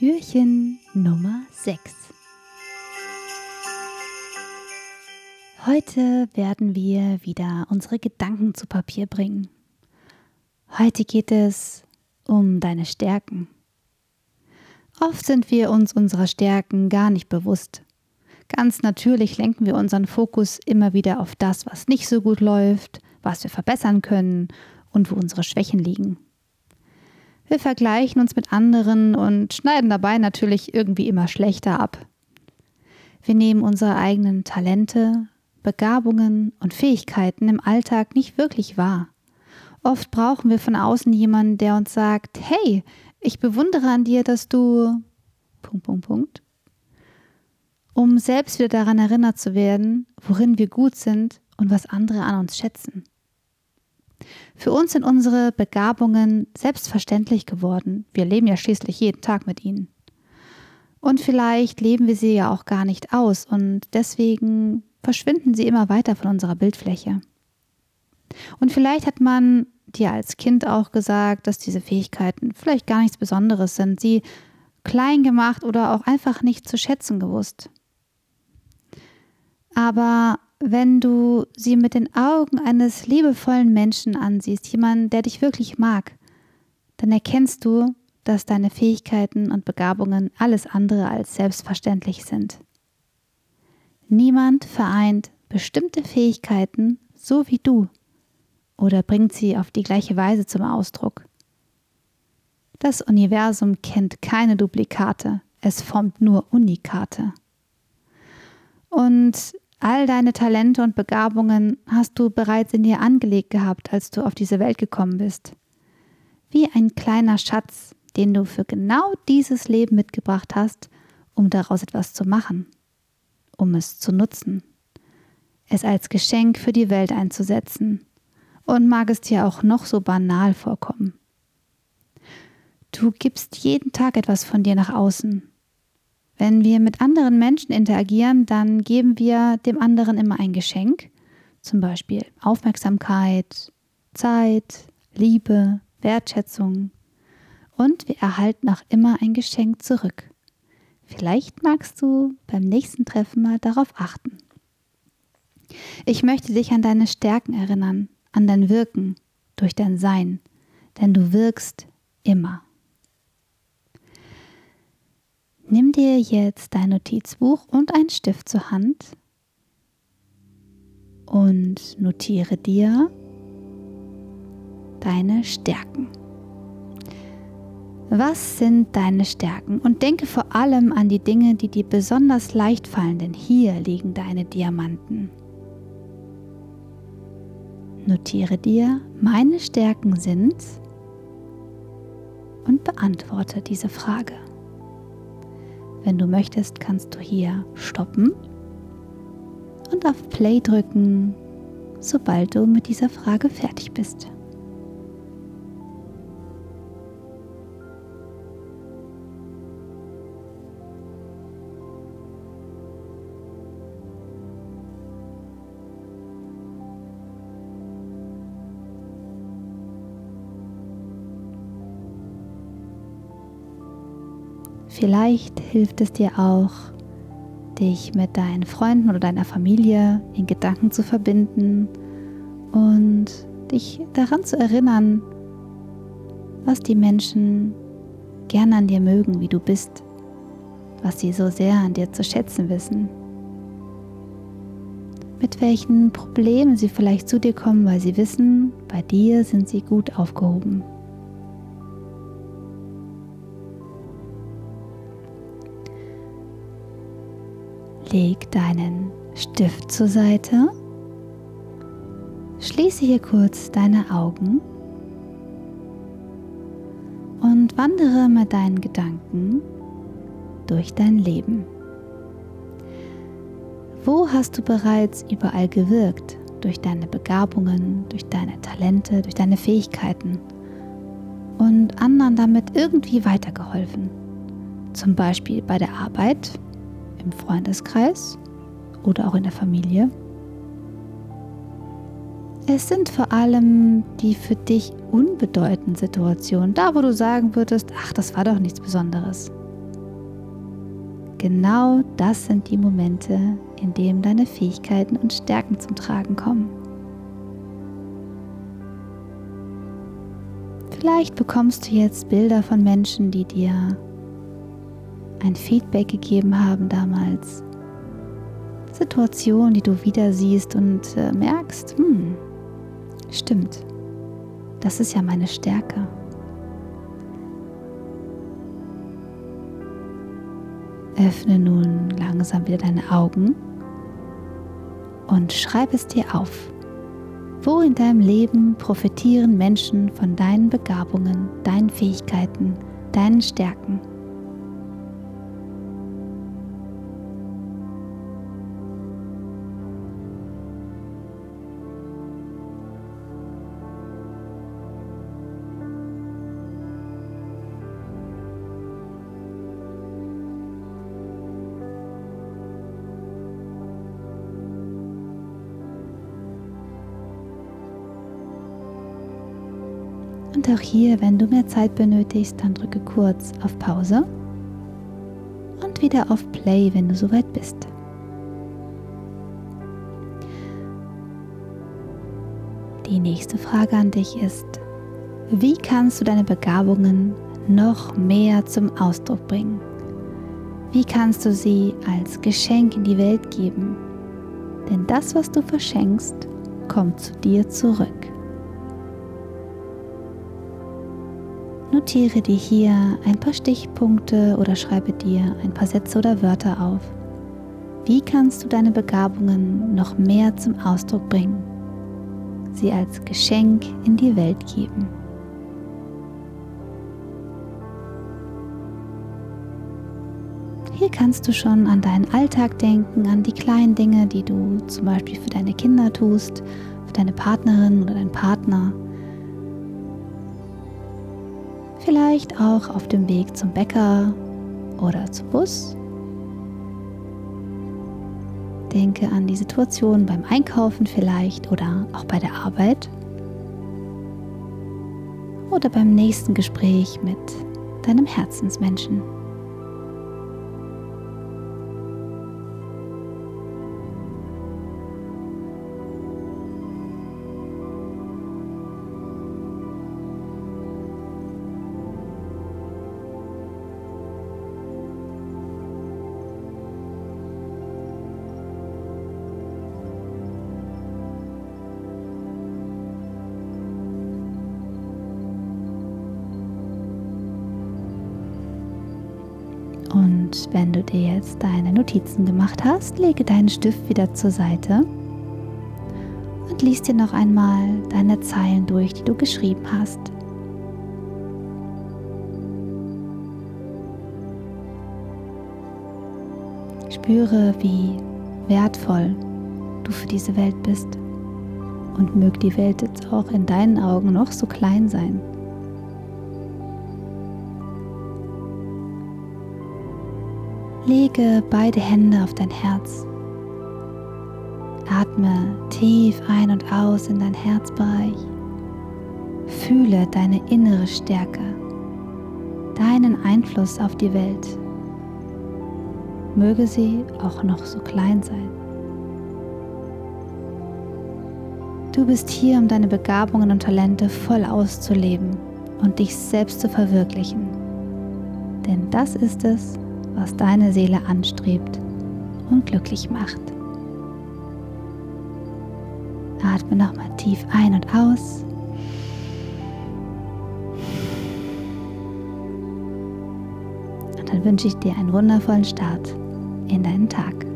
Türchen Nummer 6. Heute werden wir wieder unsere Gedanken zu Papier bringen. Heute geht es um deine Stärken. Oft sind wir uns unserer Stärken gar nicht bewusst. Ganz natürlich lenken wir unseren Fokus immer wieder auf das, was nicht so gut läuft, was wir verbessern können und wo unsere Schwächen liegen. Wir vergleichen uns mit anderen und schneiden dabei natürlich irgendwie immer schlechter ab. Wir nehmen unsere eigenen Talente, Begabungen und Fähigkeiten im Alltag nicht wirklich wahr. Oft brauchen wir von außen jemanden, der uns sagt, hey, ich bewundere an dir, dass du... um selbst wieder daran erinnert zu werden, worin wir gut sind und was andere an uns schätzen. Für uns sind unsere Begabungen selbstverständlich geworden. Wir leben ja schließlich jeden Tag mit ihnen. Und vielleicht leben wir sie ja auch gar nicht aus und deswegen verschwinden sie immer weiter von unserer Bildfläche. Und vielleicht hat man dir als Kind auch gesagt, dass diese Fähigkeiten vielleicht gar nichts Besonderes sind, sie klein gemacht oder auch einfach nicht zu schätzen gewusst. Aber wenn du sie mit den Augen eines liebevollen Menschen ansiehst, jemanden, der dich wirklich mag, dann erkennst du, dass deine Fähigkeiten und Begabungen alles andere als selbstverständlich sind. Niemand vereint bestimmte Fähigkeiten so wie du oder bringt sie auf die gleiche Weise zum Ausdruck. Das Universum kennt keine Duplikate, es formt nur Unikate. Und all deine Talente und Begabungen hast du bereits in dir angelegt gehabt, als du auf diese Welt gekommen bist. Wie ein kleiner Schatz, den du für genau dieses Leben mitgebracht hast, um daraus etwas zu machen, um es zu nutzen, es als Geschenk für die Welt einzusetzen. Und mag es dir auch noch so banal vorkommen. Du gibst jeden Tag etwas von dir nach außen. Wenn wir mit anderen Menschen interagieren, dann geben wir dem anderen immer ein Geschenk, zum Beispiel Aufmerksamkeit, Zeit, Liebe, Wertschätzung. Und wir erhalten auch immer ein Geschenk zurück. Vielleicht magst du beim nächsten Treffen mal darauf achten. Ich möchte dich an deine Stärken erinnern, an dein Wirken, durch dein Sein, denn du wirkst immer. Nimm dir jetzt dein Notizbuch und einen Stift zur Hand und notiere dir deine Stärken. Was sind deine Stärken? Und denke vor allem an die Dinge, die dir besonders leicht fallen, denn hier liegen deine Diamanten. Notiere dir, meine Stärken sind und beantworte diese Frage. Wenn du möchtest, kannst du hier stoppen und auf Play drücken, sobald du mit dieser Frage fertig bist. Vielleicht hilft es dir auch, dich mit deinen Freunden oder deiner Familie in Gedanken zu verbinden und dich daran zu erinnern, was die Menschen gerne an dir mögen, wie du bist, was sie so sehr an dir zu schätzen wissen, mit welchen Problemen sie vielleicht zu dir kommen, weil sie wissen, bei dir sind sie gut aufgehoben. Leg deinen Stift zur Seite, schließe hier kurz deine Augen und wandere mit deinen Gedanken durch dein Leben. Wo hast du bereits überall gewirkt? Durch deine Begabungen, durch deine Talente, durch deine Fähigkeiten und anderen damit irgendwie weitergeholfen? Zum Beispiel bei der Arbeit, im Freundeskreis oder auch in der Familie. Es sind vor allem die für dich unbedeutenden Situationen, da wo du sagen würdest, ach, das war doch nichts Besonderes. genau das sind die Momente, in denen deine Fähigkeiten und Stärken zum Tragen kommen. Vielleicht bekommst du jetzt Bilder von Menschen, die dir ein Feedback gegeben haben damals. Situationen, die du wieder siehst und merkst, stimmt, das ist ja meine Stärke. Öffne nun langsam wieder deine Augen und schreib es dir auf. Wo in deinem Leben profitieren Menschen von deinen Begabungen, deinen Fähigkeiten, deinen Stärken? Und auch hier, wenn du mehr Zeit benötigst, dann drücke kurz auf Pause und wieder auf Play, wenn du soweit bist. Die nächste Frage an dich ist: Wie kannst du deine Begabungen noch mehr zum Ausdruck bringen? Wie kannst du sie als Geschenk in die Welt geben? Denn das, was du verschenkst, kommt zu dir zurück. Notiere dir hier ein paar Stichpunkte oder schreibe dir ein paar Sätze oder Wörter auf. Wie kannst du deine Begabungen noch mehr zum Ausdruck bringen? Sie als Geschenk in die Welt geben. Hier kannst du schon an deinen Alltag denken, an die kleinen Dinge, die du zum Beispiel für deine Kinder tust, für deine Partnerin oder deinen Partner. Vielleicht auch auf dem Weg zum Bäcker oder zum Bus. Denke an die Situation beim Einkaufen vielleicht oder auch bei der Arbeit. Oder beim nächsten Gespräch mit deinem Herzensmenschen. Und wenn du dir jetzt deine Notizen gemacht hast, lege deinen Stift wieder zur Seite und lies dir noch einmal deine Zeilen durch, die du geschrieben hast. Spüre, wie wertvoll du für diese Welt bist, und möge die Welt jetzt auch in deinen Augen noch so klein sein. Lege beide Hände auf dein Herz. Atme tief ein und aus in dein Herzbereich. Fühle deine innere Stärke, deinen Einfluss auf die Welt. Möge sie auch noch so klein sein. Du bist hier, um deine Begabungen und Talente voll auszuleben und dich selbst zu verwirklichen. Denn das ist es, was deine Seele anstrebt und glücklich macht. Atme nochmal tief ein und aus. Und dann wünsche ich dir einen wundervollen Start in deinen Tag.